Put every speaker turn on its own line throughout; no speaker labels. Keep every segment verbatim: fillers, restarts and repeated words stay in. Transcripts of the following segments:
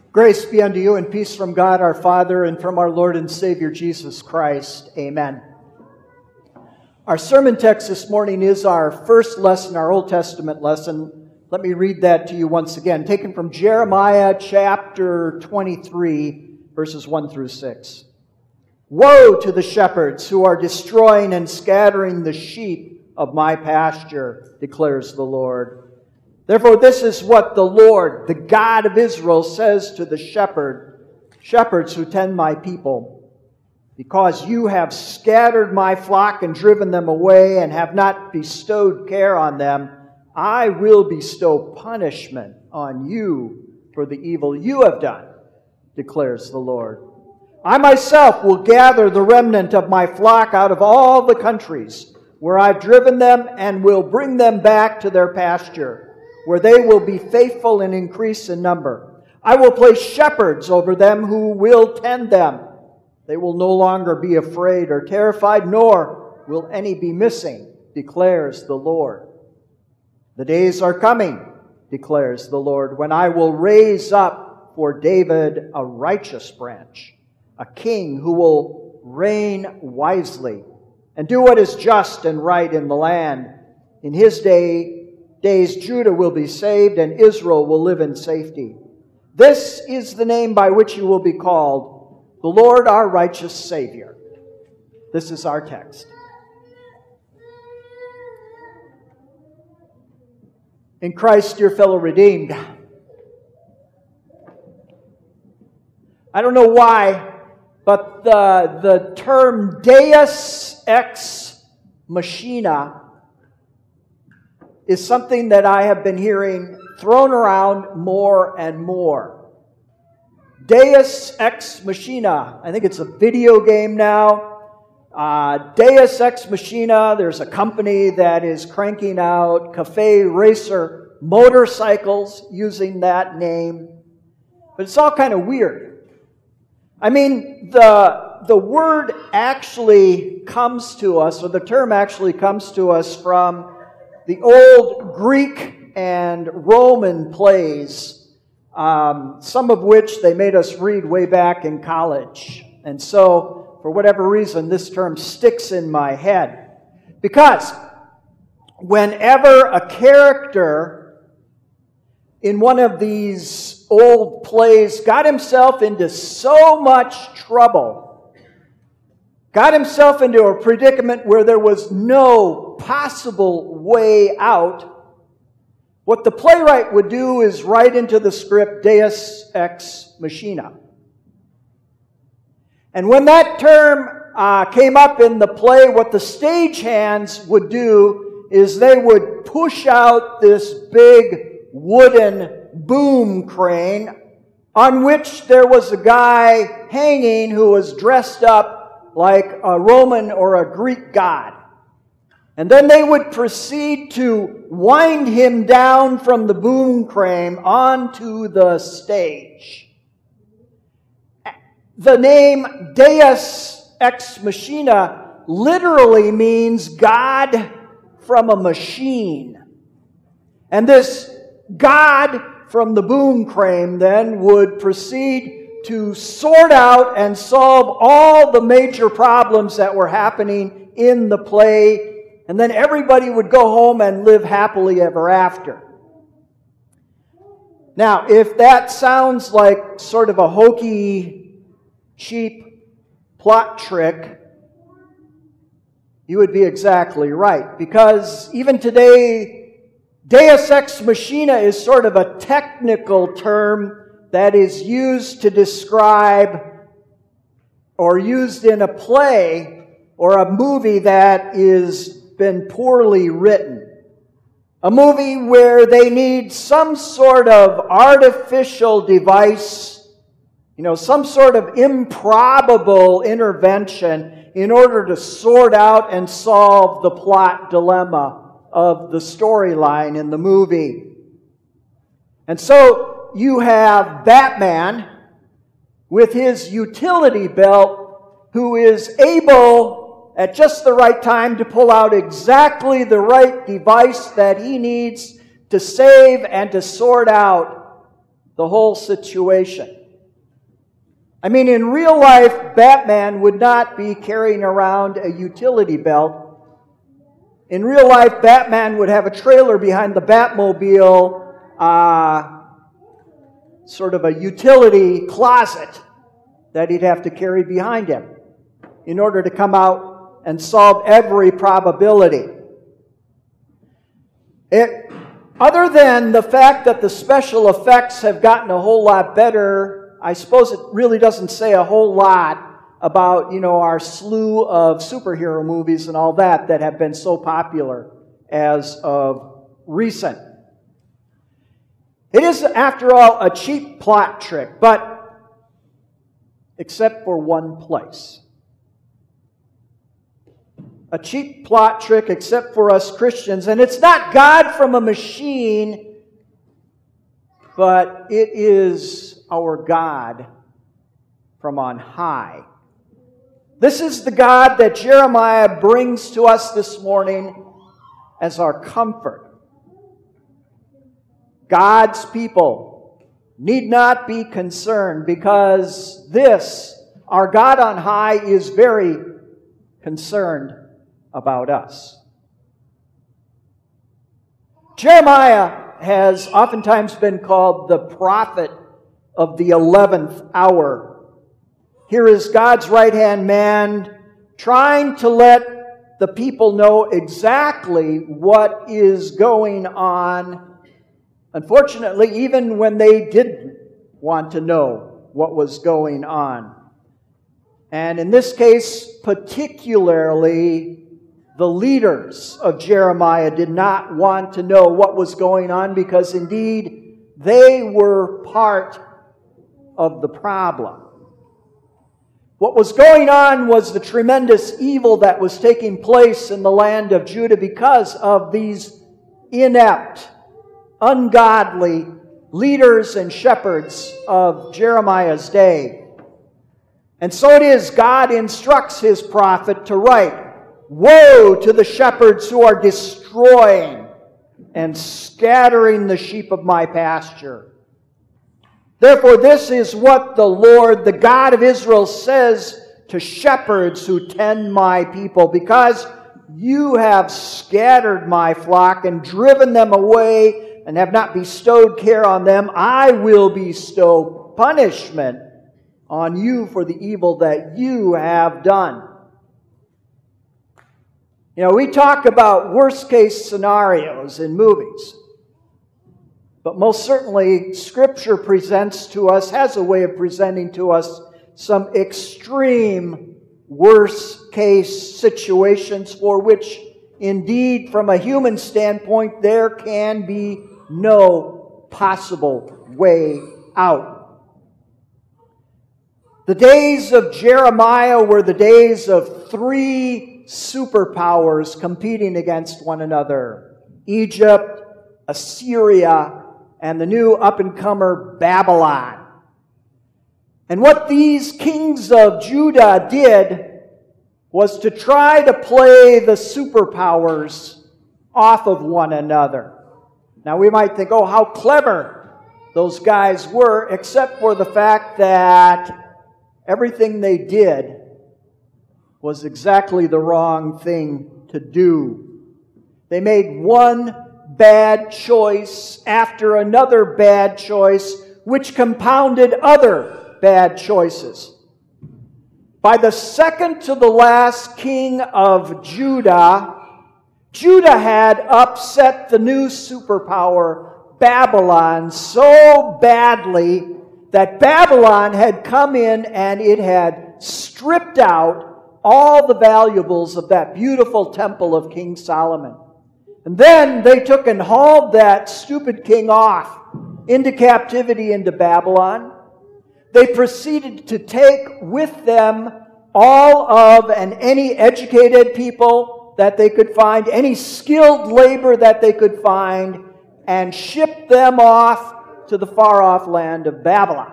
Grace be unto you and peace from God our Father and from our Lord and Savior Jesus Christ. Amen. Our sermon text this morning is our first lesson, our Old Testament lesson. Let me read that to you once again, taken from Jeremiah chapter twenty-three, verses one through six. Woe to the shepherds who are destroying and scattering the sheep of my pasture, declares the Lord. Therefore, this is what the Lord, the God of Israel, says to the shepherd, shepherds who tend my people. Because you have scattered my flock and driven them away and have not bestowed care on them, I will bestow punishment on you for the evil you have done, declares the Lord. I myself will gather the remnant of my flock out of all the countries where I've driven them and will bring them back to their pasture, where they will be faithful and increase in number. I will place shepherds over them who will tend them. They will no longer be afraid or terrified, nor will any be missing, declares the Lord. The days are coming, declares the Lord, when I will raise up for David a righteous branch, a king who will reign wisely and do what is just and right in the land. In his day, days Judah will be saved and Israel will live in safety. This is the name by which you will be called, the Lord our righteous Savior. This is our text. In Christ, dear fellow redeemed, I don't know why, but the, the term Deus ex machina is something that I have been hearing thrown around more and more. Deus ex machina. I think it's a video game now. Uh, Deus ex machina. There's a company that is cranking out cafe racer motorcycles using that name. But it's all kind of weird. I mean, the, the word actually comes to us, or the term actually comes to us from the old Greek and Roman plays, um, some of which they made us read way back in college. And so, for whatever reason, this term sticks in my head. Because whenever a character in one of these old plays got himself into so much trouble, got himself into a predicament where there was no possible way out, what the playwright would do is write into the script Deus ex machina. And when that term uh, came up in the play, what the stagehands would do is they would push out this big wooden boom crane on which there was a guy hanging who was dressed up like a Roman or a Greek god. And then they would proceed to wind him down from the boom crane onto the stage. The name Deus ex machina literally means God from a machine. And this God from the boom crane then would proceed to sort out and solve all the major problems that were happening in the play. And then everybody would go home and live happily ever after. Now, if that sounds like sort of a hokey, cheap plot trick, you would be exactly right. Because even today, Deus ex machina is sort of a technical term that is used to describe or used in a play or a movie that is been poorly written. A movie where they need some sort of artificial device, you know, some sort of improbable intervention in order to sort out and solve the plot dilemma of the storyline in the movie. And so you have Batman with his utility belt who is able at just the right time to pull out exactly the right device that he needs to save and to sort out the whole situation. I mean, in real life, Batman would not be carrying around a utility belt. In real life, Batman would have a trailer behind the Batmobile, uh, sort of a utility closet that he'd have to carry behind him in order to come out and solve every probability. It, other than the fact that the special effects have gotten a whole lot better, I suppose it really doesn't say a whole lot about, you know, our slew of superhero movies and all that that have been so popular as of recent. It is, after all, a cheap plot trick, but except for one place. A cheap plot trick except for us Christians, and it's not God from a machine, but it is our God from on high. This is the God that Jeremiah brings to us this morning as our comfort. God's people need not be concerned because this, our God on high, is very concerned about us. Jeremiah has oftentimes been called the prophet of the eleventh hour. Here is God's right-hand man trying to let the people know exactly what is going on. Unfortunately, even when they didn't want to know what was going on. And in this case, particularly, the leaders of Jeremiah did not want to know what was going on because indeed they were part of the problem. What was going on was the tremendous evil that was taking place in the land of Judah because of these inept, ungodly leaders and shepherds of Jeremiah's day. And so it is, God instructs his prophet to write, "Woe to the shepherds who are destroying and scattering the sheep of my pasture. Therefore this is what the Lord, the God of Israel, says to shepherds who tend my people, because you have scattered my flock and driven them away and have not bestowed care on them, I will bestow punishment on you for the evil that you have done." You know, we talk about worst-case scenarios in movies. But most certainly, Scripture presents to us, has a way of presenting to us, some extreme worst-case situations for which, indeed, from a human standpoint, there can be no possible way out. The days of Jeremiah were the days of three superpowers competing against one another: Egypt, Assyria, and the new up-and-comer Babylon. And what these kings of Judah did was to try to play the superpowers off of one another. Now we might think, oh, how clever those guys were, except for the fact that everything they did was exactly the wrong thing to do. They made one bad choice after another bad choice, which compounded other bad choices. By the second to the last king of Judah, Judah had upset the new superpower, Babylon, so badly that Babylon had come in and it had stripped out all the valuables of that beautiful temple of King Solomon. And then they took and hauled that stupid king off into captivity into Babylon. They proceeded to take with them all of and any educated people that they could find, any skilled labor that they could find, and ship them off to the far-off land of Babylon.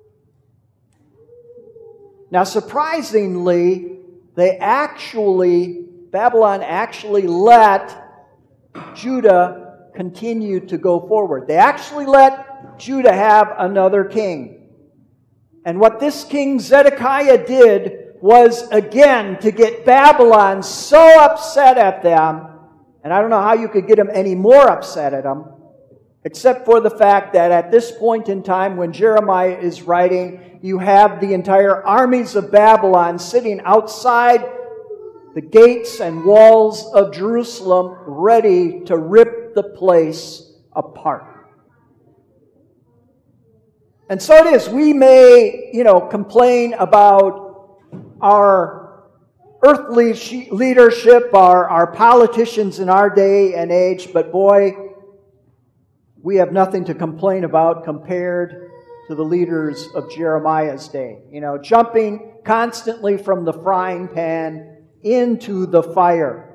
Now, surprisingly, they actually, Babylon actually let Judah continue to go forward. They actually let Judah have another king. And what this king Zedekiah did was, again, to get Babylon so upset at them, and I don't know how you could get them any more upset at them, except for the fact that at this point in time when Jeremiah is writing, you have the entire armies of Babylon sitting outside the gates and walls of Jerusalem ready to rip the place apart. And so it is. We may, you know, complain about our earthly leadership, our, our politicians in our day and age, but boy, we have nothing to complain about compared to the leaders of Jeremiah's day. You know, jumping constantly from the frying pan into the fire.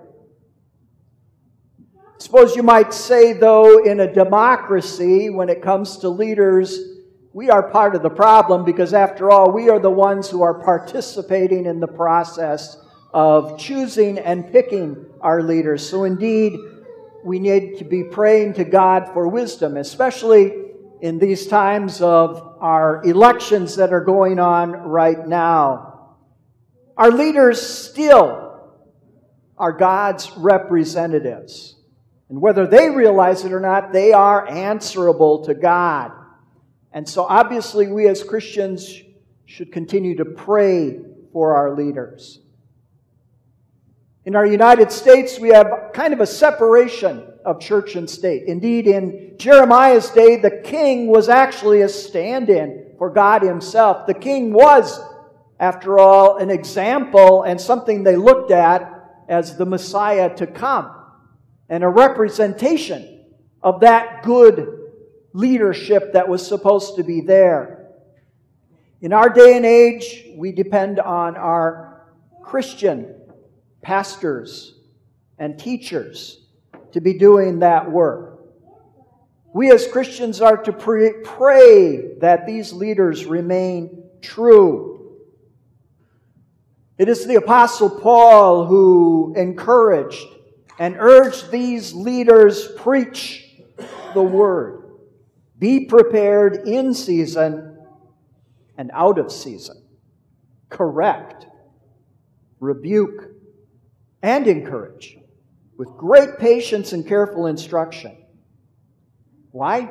Suppose you might say, though, in a democracy, when it comes to leaders, we are part of the problem because, after all, we are the ones who are participating in the process of choosing and picking our leaders. So indeed, we need to be praying to God for wisdom, especially in these times of our elections that are going on right now. Our leaders still are God's representatives. And whether they realize it or not, they are answerable to God. And so obviously we as Christians should continue to pray for our leaders. In our United States, we have kind of a separation of church and state. Indeed, in Jeremiah's day, the king was actually a stand-in for God himself. The king was, after all, an example and something they looked at as the Messiah to come, and a representation of that good leadership that was supposed to be there. In our day and age, we depend on our Christian pastors and teachers to be doing that work. We as Christians are to pray, pray that these leaders remain true. It is the Apostle Paul who encouraged and urged these leaders, preach the word. Be prepared in season and out of season. Correct, rebuke, and encourage with great patience and careful instruction. Why?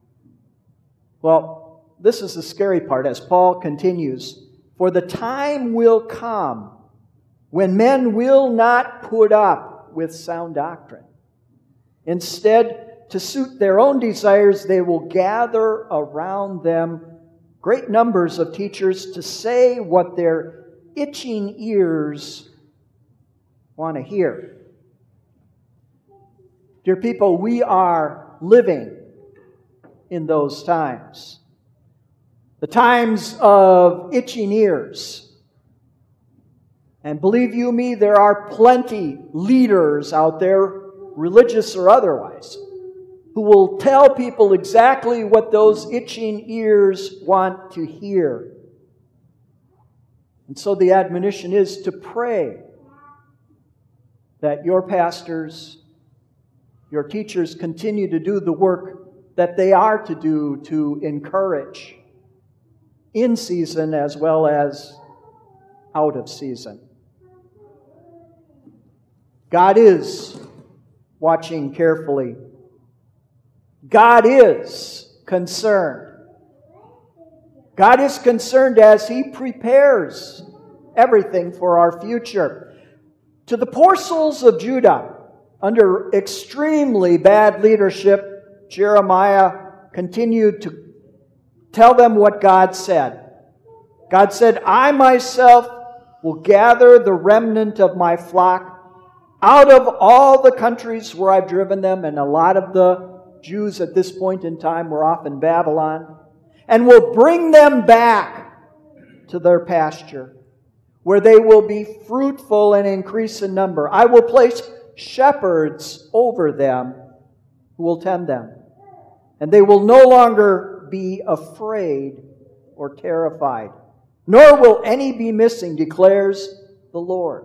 Well, this is the scary part as Paul continues. For the time will come when men will not put up with sound doctrine. Instead, to suit their own desires, they will gather around them great numbers of teachers to say what their itching ears want to hear. Dear people, we are living in those times. The times of itching ears. And believe you me, there are plenty leaders out there, religious or otherwise, who will tell people exactly what those itching ears want to hear. And so the admonition is to pray that your pastors, your teachers continue to do the work that they are to do to encourage in season as well as out of season. God is watching carefully. God is concerned. God is concerned as He prepares everything for our future. To the poor souls of Judah, under extremely bad leadership, Jeremiah continued to tell them what God said. God said, I myself will gather the remnant of my flock out of all the countries where I've driven them, and a lot of the Jews at this point in time were off in Babylon, and will bring them back to their pasture, where they will be fruitful and increase in number. I will place shepherds over them who will tend them, and they will no longer be afraid or terrified, nor will any be missing, declares the Lord.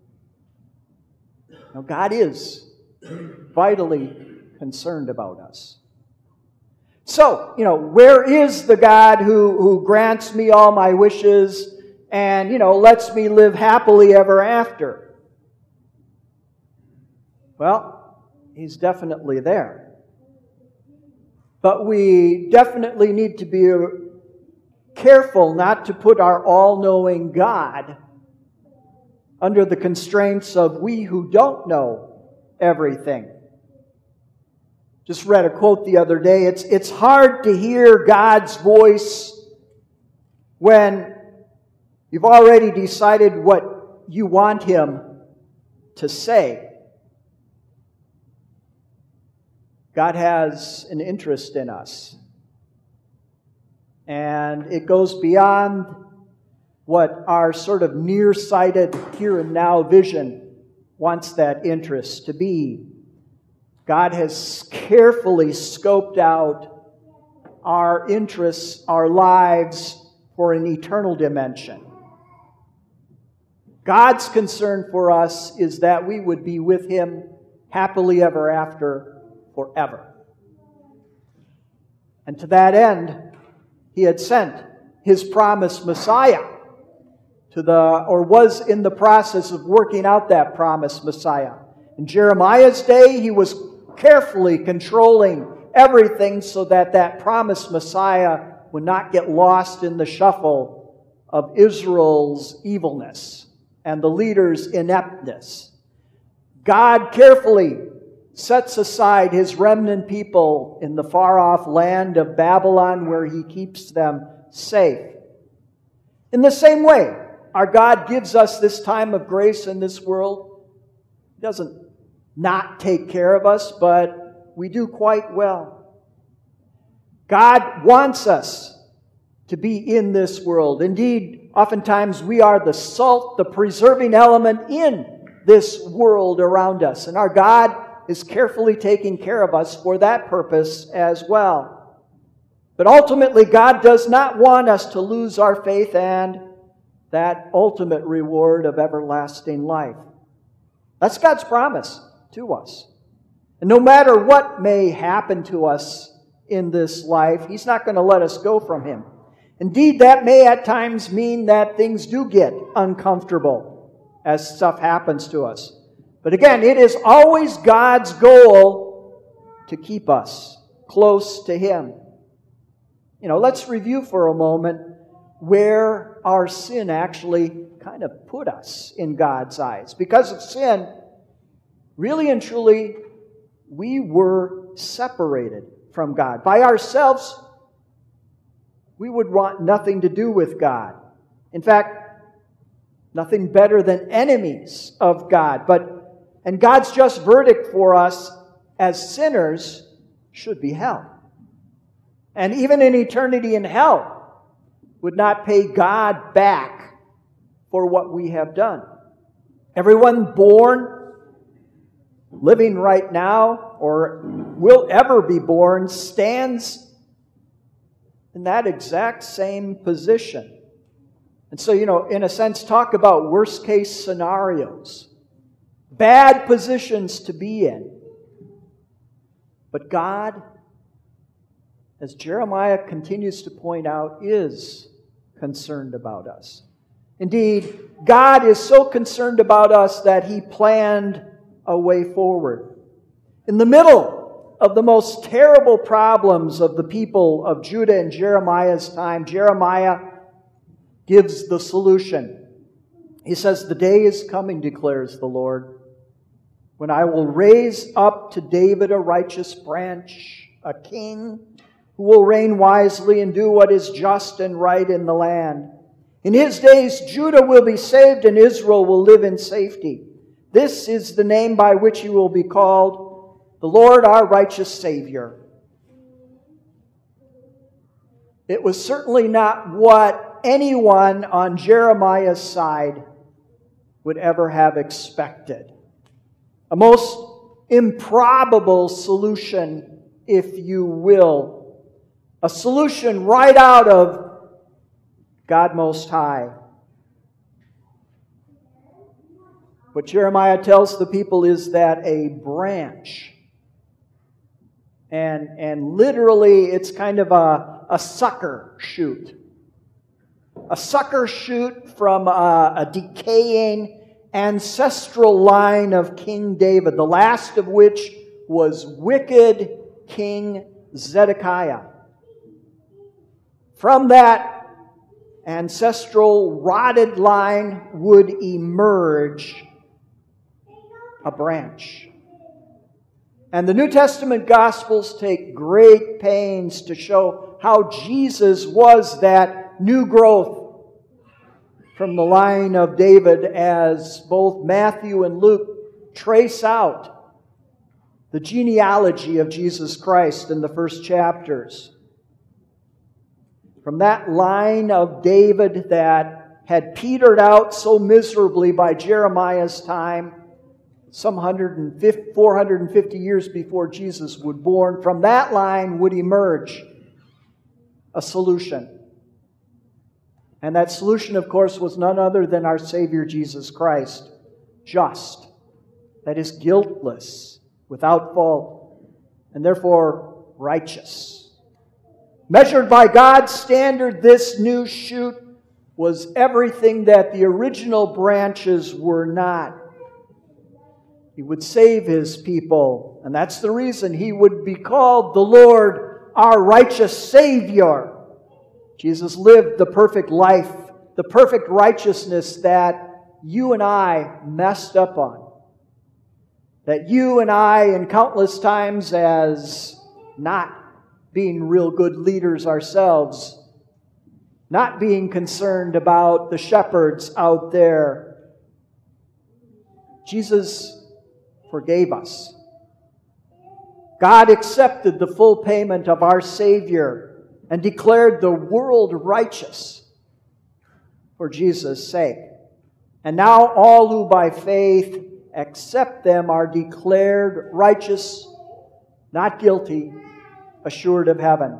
Now, God is vitally concerned about us. So, you know, where is the God who, who grants me all my wishes and, you know, lets me live happily ever after? Well, He's definitely there. But we definitely need to be careful not to put our all-knowing God under the constraints of we who don't know everything. Just read a quote the other day. It's, it's hard to hear God's voice when you've already decided what you want Him to say. God has an interest in us. And it goes beyond what our sort of nearsighted here and now vision wants that interest to be. God has carefully scoped out our interests, our lives for an eternal dimension. God's concern for us is that we would be with Him happily ever after, forever. And to that end, He had sent His promised Messiah to the, or was in the process of working out that promised Messiah. In Jeremiah's day, he was carefully controlling everything so that that promised Messiah would not get lost in the shuffle of Israel's evilness and the leaders' ineptness. God carefully sets aside His remnant people in the far-off land of Babylon where He keeps them safe. In the same way, our God gives us this time of grace in this world. He doesn't not take care of us, but we do quite well. God wants us to be in this world. Indeed, oftentimes we are the salt, the preserving element in this world around us. And our God is carefully taking care of us for that purpose as well. But ultimately, God does not want us to lose our faith and that ultimate reward of everlasting life. That's God's promise to us. And no matter what may happen to us in this life, He's not going to let us go from Him. Indeed, that may at times mean that things do get uncomfortable as stuff happens to us. But again, it is always God's goal to keep us close to Him. You know, let's review for a moment where our sin actually kind of put us in God's eyes. Because of sin, really and truly, we were separated from God. By ourselves, we would want nothing to do with God. In fact, nothing better than enemies of God. But, and God's just verdict for us as sinners should be hell. And even in eternity in hell would not pay God back for what we have done. Everyone born, living right now, or will ever be born, stands in that exact same position. And so, you know, in a sense, talk about worst case scenarios. Bad positions to be in. But God, as Jeremiah continues to point out, is concerned about us. Indeed, God is so concerned about us that He planned a way forward. In the middle of the most terrible problems of the people of Judah in Jeremiah's time, Jeremiah gives the solution. He says, "The day is coming, declares the Lord, when I will raise up to David a righteous branch, a king who will reign wisely and do what is just and right in the land. In his days, Judah will be saved and Israel will live in safety. This is the name by which he will be called, the Lord our righteous Savior." It was certainly not what anyone on Jeremiah's side would ever have expected. A most improbable solution, if you will. A solution right out of God Most High. What Jeremiah tells the people is that a branch, And, and literally, it's kind of a, a sucker shoot. A sucker shoot from a, a decaying ancestral line of King David, the last of which was wicked King Zedekiah. From that ancestral rotted line would emerge a branch. And the New Testament Gospels take great pains to show how Jesus was that new growth from the line of David, as both Matthew and Luke trace out the genealogy of Jesus Christ in the first chapters. From that line of David that had petered out so miserably by Jeremiah's time, some four hundred fifty years before Jesus was born, from that line would emerge a solution. And that solution, of course, was none other than our Savior Jesus Christ, just, that is, guiltless, without fault, and therefore righteous. Measured by God's standard, this new shoot was everything that the original branches were not. He would save His people, and that's the reason He would be called the Lord, our righteous Savior. Jesus lived the perfect life, the perfect righteousness that you and I messed up on. That you and I, in countless times, as not being real good leaders ourselves, not being concerned about the shepherds out there, Jesus forgave us. God accepted the full payment of our Savior and declared the world righteous for Jesus' sake. And now all who by faith accept them are declared righteous, not guilty, assured of heaven.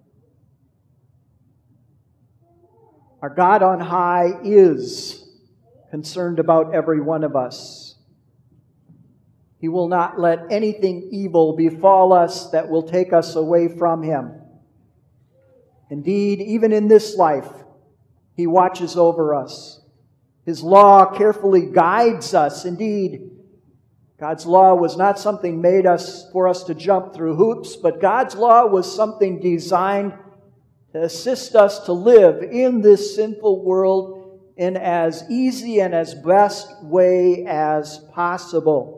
Our God on high is concerned about every one of us. He will not let anything evil befall us that will take us away from Him. Indeed, even in this life, He watches over us. His law carefully guides us. Indeed, God's law was not something made us for us to jump through hoops, but God's law was something designed to assist us to live in this sinful world in as easy and as best way as possible.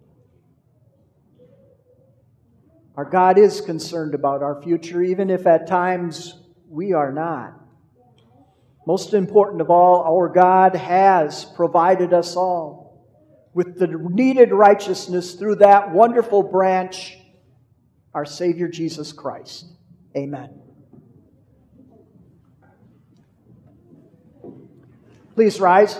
Our God is concerned about our future, even if at times we are not. Most important of all, our God has provided us all with the needed righteousness through that wonderful branch, our Savior Jesus Christ. Amen. Please rise.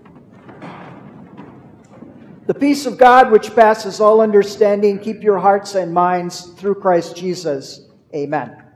The peace of God, which passes all understanding, keep your hearts and minds through Christ Jesus. Amen.